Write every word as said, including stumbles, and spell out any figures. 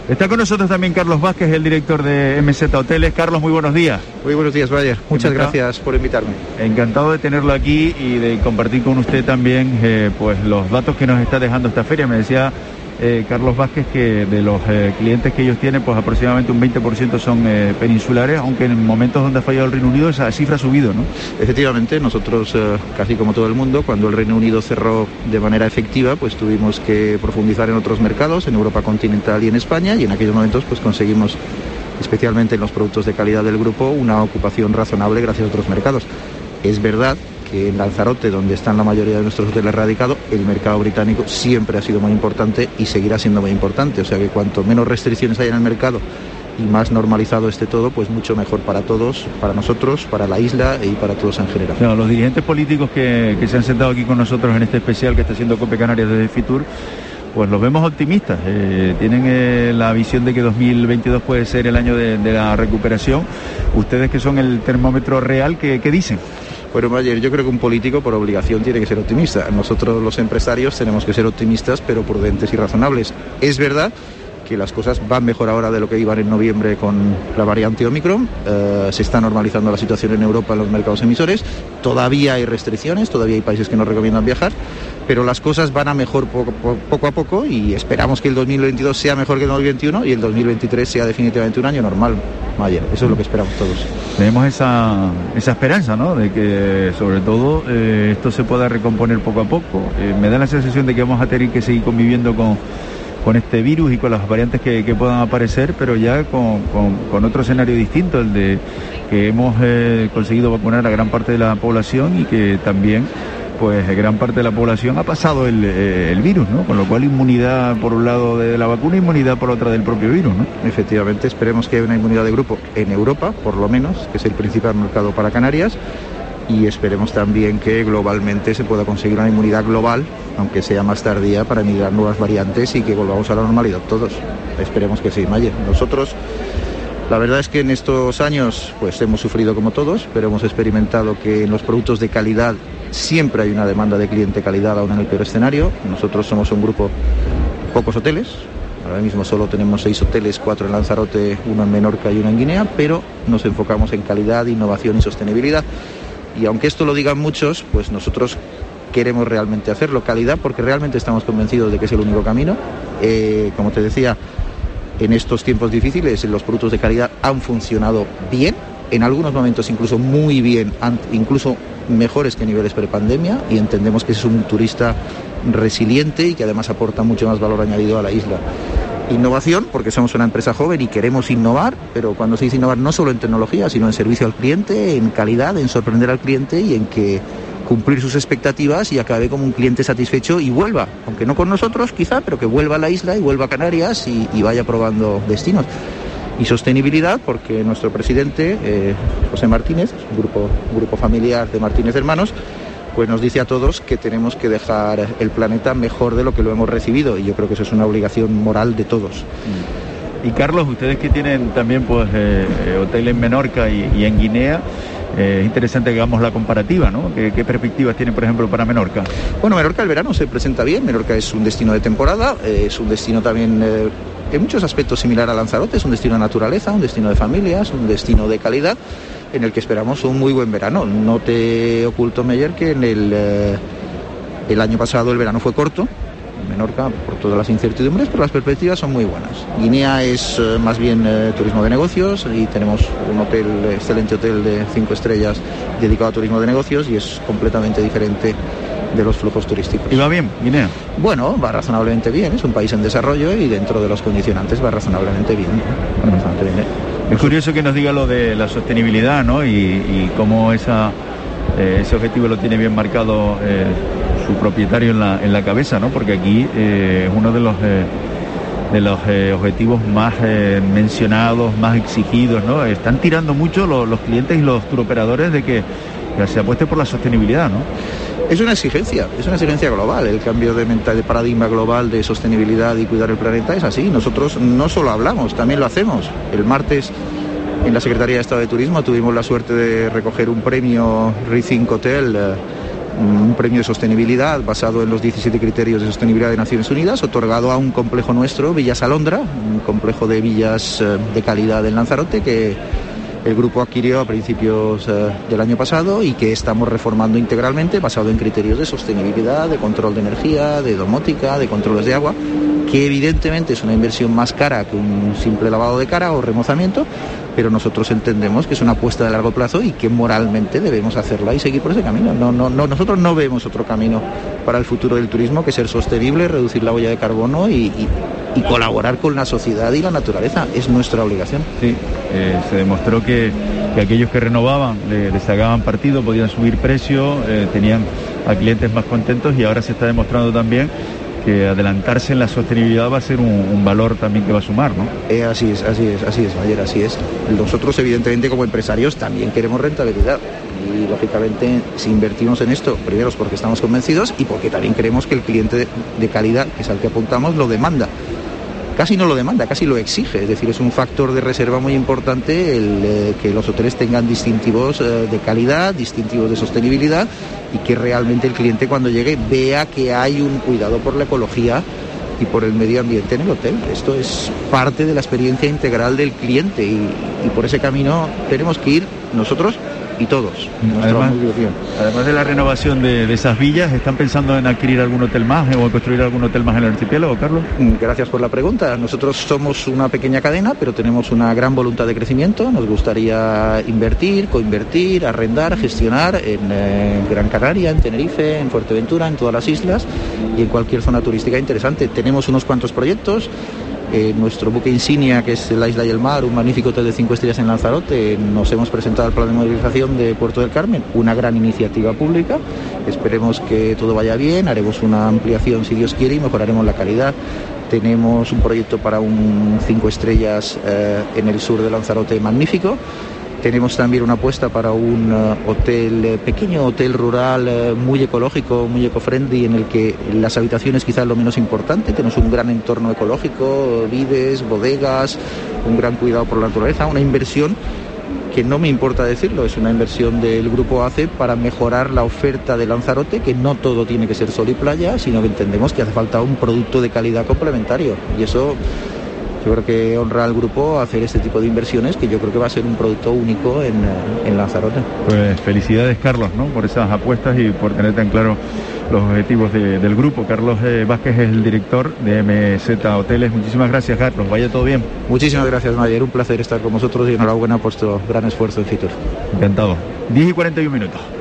Está con nosotros también Carlos Vázquez, el director de M Z Hoteles. Carlos, muy buenos días. Muy buenos días, Bayer. Muchas gracias por invitarme. Encantado de tenerlo aquí y de compartir con usted también eh, pues los datos que nos está dejando esta feria. Me decía eh, Carlos Vázquez que de los eh, clientes que ellos tienen, pues aproximadamente un veinte por ciento son eh, peninsulares, aunque en momentos donde ha fallado el Reino Unido esa cifra ha subido, ¿no? Efectivamente, nosotros, eh, casi como todo el mundo, cuando el Reino Unido cerró de manera efectiva, pues tuvimos que profundizar en otros mercados, en Europa continental y en España, y en aquellos momentos pues conseguimos, especialmente en los productos de calidad del grupo, una ocupación razonable gracias a otros mercados. Es verdad que en Lanzarote, donde están la mayoría de nuestros hoteles radicados, el mercado británico siempre ha sido muy importante y seguirá siendo muy importante. O sea que cuanto menos restricciones haya en el mercado y más normalizado esté todo, pues mucho mejor para todos, para nosotros, para la isla y para todos en general. Claro, los dirigentes políticos que, que se han sentado aquí con nosotros en este especial que está haciendo Cope Canarias desde Fitur, pues los vemos optimistas, eh, tienen eh, la visión de que dos mil veintidós puede ser el año de, de la recuperación. Ustedes, que son el termómetro real, ¿qué, qué dicen? Bueno, Mayer, yo creo que un político por obligación tiene que ser optimista. Nosotros los empresarios tenemos que ser optimistas, pero prudentes y razonables. Es verdad que las cosas van mejor ahora de lo que iban en noviembre con la variante Omicron. Eh, se está normalizando la situación en Europa en los mercados emisores. Todavía hay restricciones, todavía hay países que no recomiendan viajar, pero las cosas van a mejor poco, poco a poco y esperamos que el dos mil veintidós sea mejor que el dos mil veintiuno y el dos mil veintitrés sea definitivamente un año normal, Mayer. Eso es lo que esperamos todos. Tenemos esa, esa esperanza, ¿no?, de que sobre todo eh, esto se pueda recomponer poco a poco. Eh, me da la sensación de que vamos a tener que seguir conviviendo con, con este virus y con las variantes que, que puedan aparecer, pero ya con, con, con otro escenario distinto, el de que hemos eh, conseguido vacunar a gran parte de la población y que también pues gran parte de la población ha pasado el, el virus, ¿no? Con lo cual inmunidad por un lado de la vacuna, inmunidad por otra del propio virus, ¿no? Efectivamente, esperemos que haya una inmunidad de grupo en Europa, por lo menos, que es el principal mercado para Canarias, y esperemos también que globalmente se pueda conseguir una inmunidad global, aunque sea más tardía, para emigrar nuevas variantes y que volvamos a la normalidad todos. Esperemos que sí, Mayer. Nosotros, la verdad es que en estos años pues hemos sufrido como todos, pero hemos experimentado que en los productos de calidad siempre hay una demanda de cliente calidad aún en el peor escenario. Nosotros somos un grupo, pocos hoteles, ahora mismo solo tenemos seis hoteles, cuatro en Lanzarote, uno en Menorca y uno en Guinea, pero nos enfocamos en calidad, innovación y sostenibilidad. Y aunque esto lo digan muchos, pues nosotros queremos realmente hacerlo, calidad, porque realmente estamos convencidos de que es el único camino. Eh, como te decía, en estos tiempos difíciles los productos de calidad han funcionado bien, en algunos momentos incluso muy bien, incluso mejores que niveles prepandemia, y entendemos que es un turista resiliente y que además aporta mucho más valor añadido a la isla. Innovación, porque somos una empresa joven y queremos innovar, pero cuando se dice innovar no solo en tecnología, sino en servicio al cliente, en calidad, en sorprender al cliente y en que cumplir sus expectativas y acabe como un cliente satisfecho y vuelva, aunque no con nosotros quizá, pero que vuelva a la isla y vuelva a Canarias y, y vaya probando destinos. Y sostenibilidad, porque nuestro presidente, eh, José Martínez, un grupo, un grupo familiar de Martínez Hermanos, pues nos dice a todos que tenemos que dejar el planeta mejor de lo que lo hemos recibido, y yo creo que eso es una obligación moral de todos. Y Carlos, ustedes que tienen también pues eh, hotel en Menorca y, y en Guinea, eh, es interesante que hagamos la comparativa, ¿no? ¿Qué, qué perspectivas tienen, por ejemplo, para Menorca? Bueno, Menorca el verano se presenta bien. Menorca es un destino de temporada, eh, es un destino también eh, en muchos aspectos similar a Lanzarote, es un destino de naturaleza, un destino de familias, un destino de calidad, en el que esperamos un muy buen verano. No te oculto, Meyer, que en el, eh, el año pasado el verano fue corto en Menorca por todas las incertidumbres, pero las perspectivas son muy buenas. Guinea es eh, más bien eh, turismo de negocios, y tenemos un hotel, excelente hotel de cinco estrellas dedicado a turismo de negocios, y es completamente diferente de los flujos turísticos. ¿Y va bien, Guinea? Bueno, va razonablemente bien, es un país en desarrollo y dentro de los condicionantes va razonablemente bien. Va razonablemente bien. Es curioso que nos diga lo de la sostenibilidad, ¿no? Y, y cómo esa, eh, ese objetivo lo tiene bien marcado eh, su propietario en la, en la cabeza, ¿no? Porque aquí eh, es uno de los eh, de los eh, objetivos más eh, mencionados, más exigidos, ¿no? Están tirando mucho los, los clientes y los turoperadores de que, que se apueste por la sostenibilidad, ¿no? Es una exigencia, es una exigencia global. El cambio de, mental, de paradigma global de sostenibilidad y cuidar el planeta es así. Nosotros no solo hablamos, también lo hacemos. El martes en la Secretaría de Estado de Turismo tuvimos la suerte de recoger un premio Rethink Hotel un premio de sostenibilidad basado en los diecisiete criterios de sostenibilidad de Naciones Unidas, otorgado a un complejo nuestro, Villas Alondra, un complejo de villas de calidad en Lanzarote que el grupo adquirió a principios eh, del año pasado y que estamos reformando integralmente, basado en criterios de sostenibilidad, de control de energía, de domótica, de controles de agua, que evidentemente es una inversión más cara que un simple lavado de cara o remozamiento, pero nosotros entendemos que es una apuesta de largo plazo y que moralmente debemos hacerla y seguir por ese camino. No, no, no, nosotros no vemos otro camino para el futuro del turismo que ser sostenible, reducir la huella de carbono y, y, y colaborar con la sociedad y la naturaleza. Es nuestra obligación. Sí, eh, se demostró que, que aquellos que renovaban le, les sacaban partido, podían subir precios, eh, tenían a clientes más contentos, y ahora se está demostrando también que adelantarse en la sostenibilidad va a ser un, un valor también que va a sumar, ¿no? Eh, así es, así es, así es, Mayer, así es. Nosotros, evidentemente, como empresarios, también queremos rentabilidad. Y, lógicamente, si invertimos en esto, primero es porque estamos convencidos y porque también creemos que el cliente de calidad, que es al que apuntamos, lo demanda. Casi no lo demanda, casi lo exige. Es decir, es un factor de reserva muy importante el eh, que los hoteles tengan distintivos eh, de calidad, distintivos de sostenibilidad, y que realmente el cliente, cuando llegue, vea que hay un cuidado por la ecología y por el medio ambiente en el hotel. Esto es parte de la experiencia integral del cliente y, y por ese camino tenemos que ir nosotros y todos. Además, además de la renovación de, de esas villas, ¿están pensando en adquirir algún hotel más o en construir algún hotel más en el archipiélago, Carlos? Gracias por la pregunta. Nosotros somos una pequeña cadena, pero tenemos una gran voluntad de crecimiento. Nos gustaría invertir, coinvertir, arrendar, gestionar en eh, Gran Canaria, en Tenerife, en Fuerteventura, en todas las islas y en cualquier zona turística interesante. Tenemos unos cuantos proyectos. Eh, nuestro buque insignia, que es la Isla y el Mar, un magnífico hotel de cinco estrellas en Lanzarote, nos hemos presentado al plan de modernización de Puerto del Carmen, una gran iniciativa pública. Esperemos que todo vaya bien, haremos una ampliación si Dios quiere y mejoraremos la calidad. Tenemos un proyecto para un cinco estrellas eh, en el sur de Lanzarote magnífico. Tenemos también una apuesta para un uh, hotel, eh, pequeño hotel rural, eh, muy ecológico, muy eco-friendly, en el que las habitaciones quizás lo menos importante. Tenemos un gran entorno ecológico, vides, bodegas, un gran cuidado por la naturaleza, una inversión que no me importa decirlo, es una inversión del Grupo A C E para mejorar la oferta de Lanzarote, que no todo tiene que ser sol y playa, sino que entendemos que hace falta un producto de calidad complementario, y eso yo creo que honra al grupo hacer este tipo de inversiones, que yo creo que va a ser un producto único en, en Lanzarote. Pues felicidades, Carlos, ¿no?, por esas apuestas y por tener tan claro los objetivos de, del grupo. Carlos eh, Vázquez es el director de M Z Hoteles. Muchísimas gracias, Carlos. Vaya todo bien. Muchísimas gracias, Mayer. Un placer estar con vosotros y enhorabuena por vuestro gran esfuerzo en Fitur. Encantado. diez y cuarenta y un minutos.